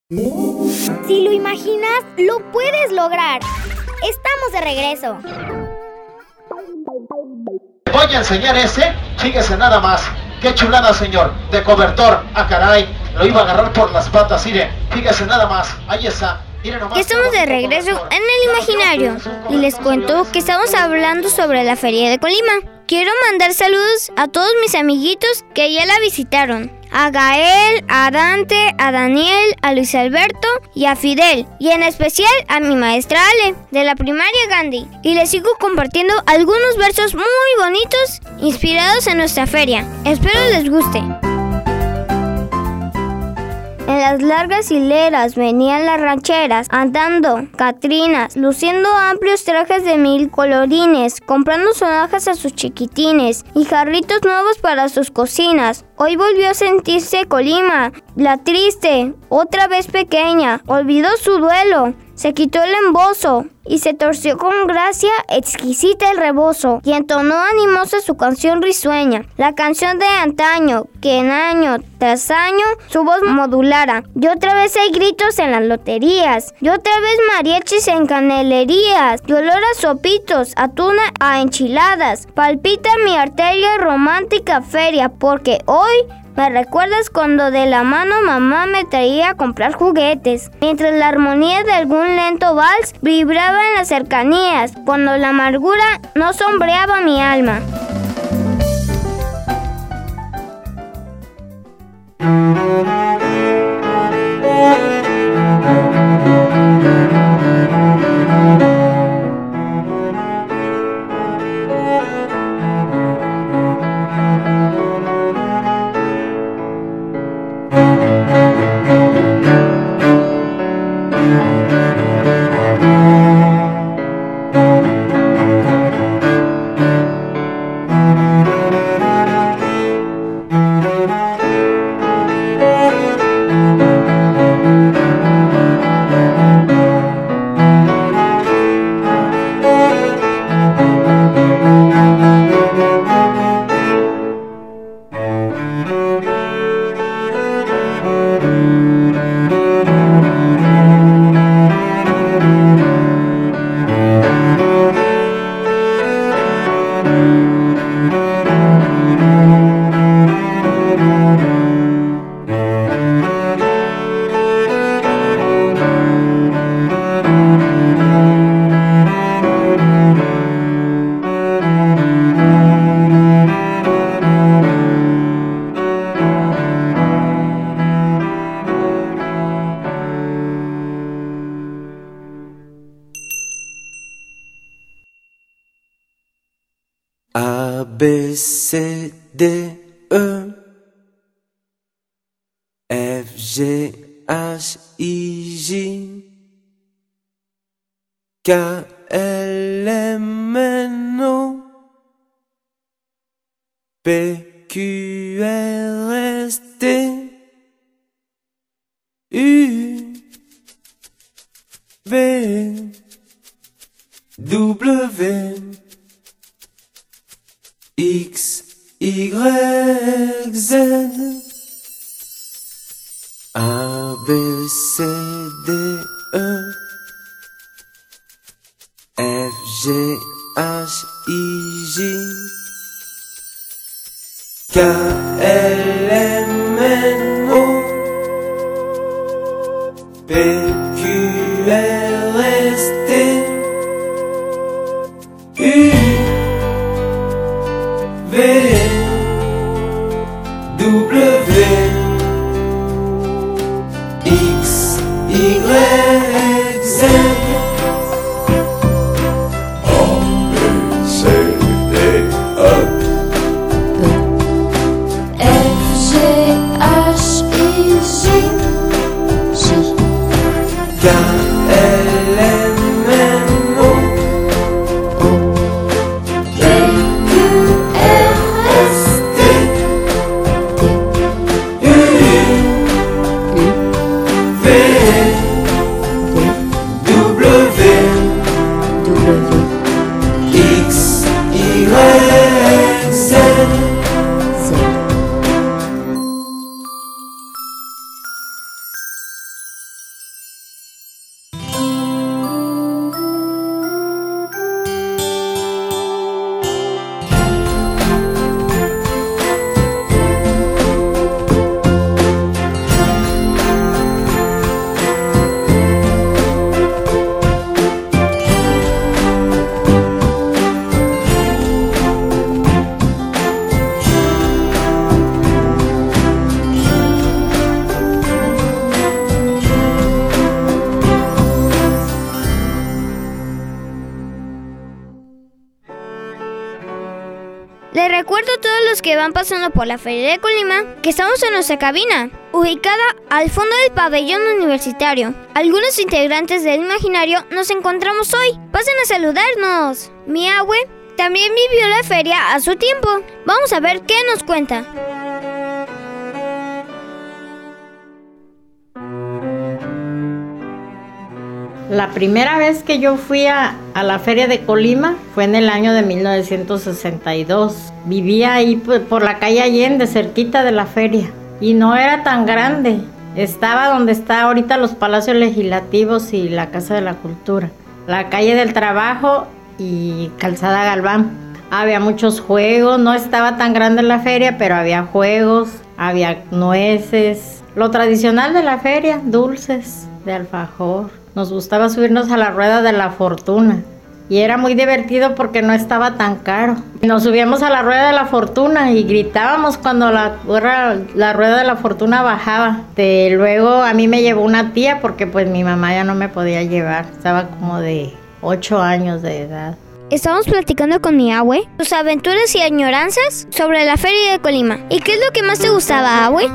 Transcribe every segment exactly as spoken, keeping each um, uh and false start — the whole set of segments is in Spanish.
Si lo imaginas, lo puedes lograr. Estamos de regreso. Voy a enseñar ese, fíjese nada más. Qué chulada, señor, de cobertor. Ah, caray, lo iba a agarrar por las patas, mire, fíjese nada más. Ahí está. Ya estamos de regreso en el imaginario y les cuento que estamos hablando sobre la Feria de Colima. Quiero mandar saludos a todos mis amiguitos que ya la visitaron. A Gael, a Dante, a Daniel, a Luis Alberto y a Fidel. Y en especial a mi maestra Ale, de la primaria Gandhi. Y les sigo compartiendo algunos versos muy bonitos inspirados en nuestra feria. Espero les guste. En las largas hileras venían las rancheras, andando catrinas, luciendo amplios trajes de mil colorines, comprando sonajas a sus chiquitines y jarritos nuevos para sus cocinas. Hoy volvió a sentirse Colima, la triste, otra vez pequeña, olvidó su duelo. Se quitó el embozo y se torció con gracia exquisita el rebozo y entonó animosa su canción risueña, la canción de antaño que en año tras año su voz modulara. Y otra vez hay gritos en las loterías, y otra vez mariachis en canelerías, y olor a sopitos, a tuna, a enchiladas. Palpita mi arteria romántica feria porque hoy me recuerdas cuando de la mano mamá me traía a comprar juguetes, mientras la armonía de algún lento vals vibraba en las cercanías, cuando la amargura no sombreaba mi alma. A, B, C, D, E, F, G, H, I, J, K, L, M, N, O, P, Q, R, S, T, U, V, W, X, Y, Z, A, B, C, D, E, F, G, H, I, J, K, L, M, N, O, P, Q, R, S, T, U, V, W, X, Y, Z, A, B, C, D, E, F, G, H, I, J, K, L, M, N, O, P, Q, R, S, T, U, V, W, X, Y, Z. Les recuerdo a todos los que van pasando por la Feria de Colima que estamos en nuestra cabina, ubicada al fondo del pabellón universitario. Algunos integrantes del Imaginario nos encontramos hoy. Pasen a saludarnos. Mi abue también vivió la feria a su tiempo. Vamos a ver qué nos cuenta. La primera vez que yo fui a, a la Feria de Colima fue en el año de mil novecientos sesenta y dos. Vivía ahí por, por la calle Allende, cerquita de la feria. Y no era tan grande. Estaba donde está ahorita los palacios legislativos y la Casa de la Cultura. La calle del Trabajo y Calzada Galván. Había muchos juegos, no estaba tan grande la feria, pero había juegos, había nueces. Lo tradicional de la feria, dulces de alfajor. Nos gustaba subirnos a la rueda de la fortuna y era muy divertido porque no estaba tan caro. Nos subíamos a la rueda de la fortuna y gritábamos cuando la, la rueda de la fortuna bajaba. De, luego a mí me llevó una tía porque pues mi mamá ya no me podía llevar, estaba como de ocho años de edad. Estamos platicando con mi abue, sus aventuras y añoranzas sobre la Feria de Colima. ¿Y qué es lo que más te gustaba, abue?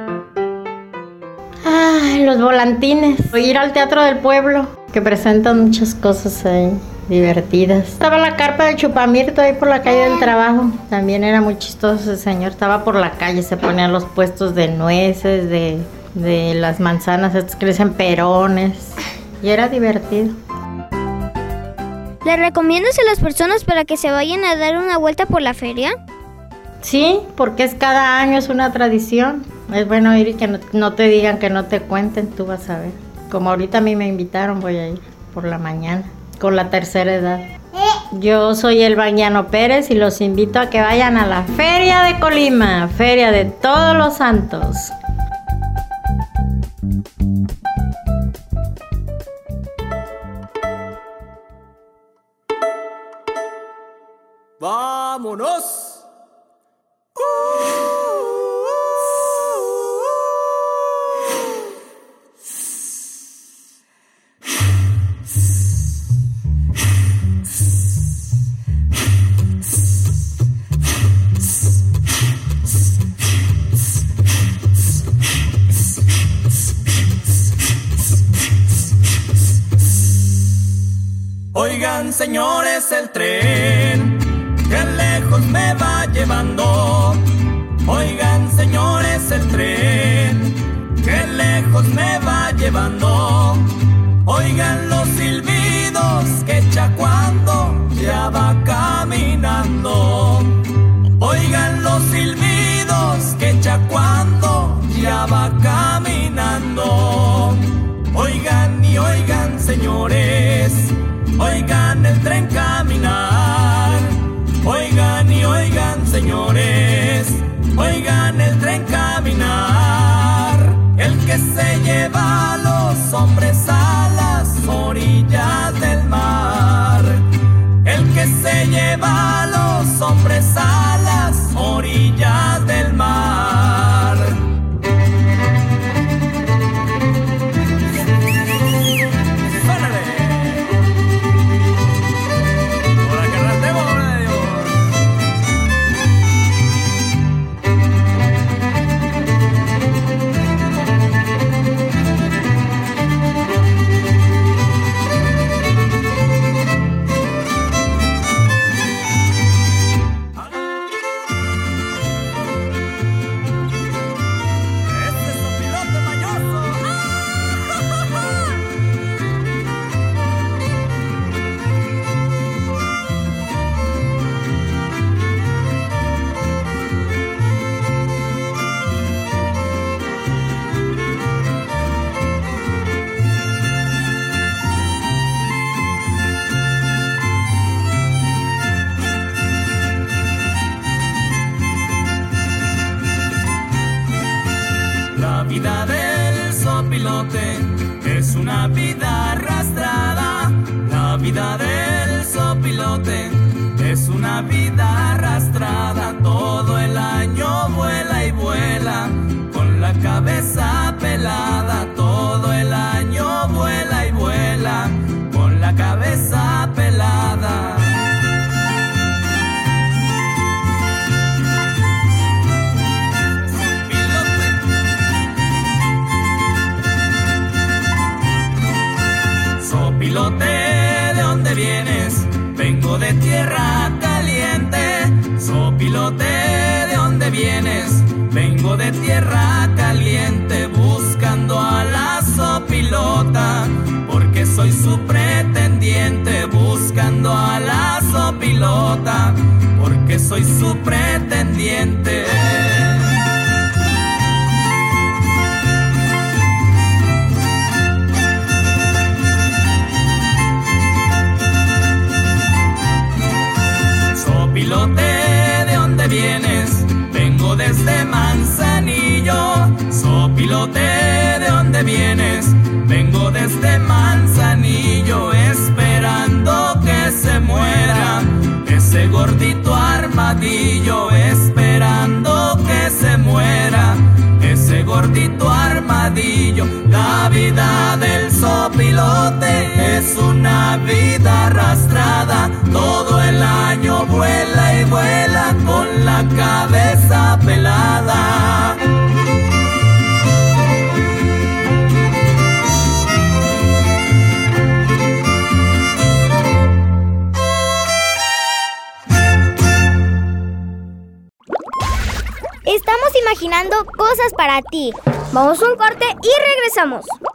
Ay, los volantines. Ir al Teatro del Pueblo, que presentan muchas cosas ahí divertidas. Estaba la carpa de Chupamirto ahí por la calle del Trabajo. También era muy chistoso ese señor. Estaba por la calle, se ponían los puestos de nueces, de, de las manzanas, estas que le dicen perones. Y era divertido. ¿Le recomiendas a las personas para que se vayan a dar una vuelta por la feria? Sí, porque es cada año, es una tradición. Es bueno ir y que no, no te digan, que no te cuenten, tú vas a ver. Como ahorita a mí me invitaron, voy a ir por la mañana, con la tercera edad. Yo soy Elba Anguiano Pérez y los invito a que vayan a la Feria de Colima, Feria de Todos los Santos. ¡Vámonos! Oigan, señores, el tren que lejos me va llevando. Oigan, señores, el tren que lejos me va llevando. Oigan los silbidos que echa cuando ya va caminando. Oigan los silbidos que echa cuando ya va caminando. Oigan y oigan, señores, oigan el tren caminar. Oigan y oigan, señores, oigan el tren caminar. El que se lleva a los hombres a las orillas del mar. El que se lleva a los hombres a las orillas del mar. La vida del sopilote es una vida arrastrada. La vida del sopilote es una vida arrastrada. Todo el año vuela y vuela con la cabeza pelada. Todo el año vuela y vuela con la cabeza pelada. Sopilote, ¿de dónde vienes? Vengo de tierra caliente. Sopilote, ¿de dónde vienes? Vengo de tierra caliente, buscando a la sopilota, porque soy su pretendiente. Buscando a la sopilota, porque soy su pretendiente. Sopilote, ¿de dónde vienes? Vengo desde Manzanillo. Sopilote, ¿de dónde vienes? Vengo desde Manzanillo, esperando que se muera ese gordito armadillo, esperando que se muera ese gordito armadillo. La vida del sopilote es una vida arrastrada, todo el año vuela y vuela con la cabeza pelada. Estamos imaginando cosas para ti. Vamos a un corte y regresamos.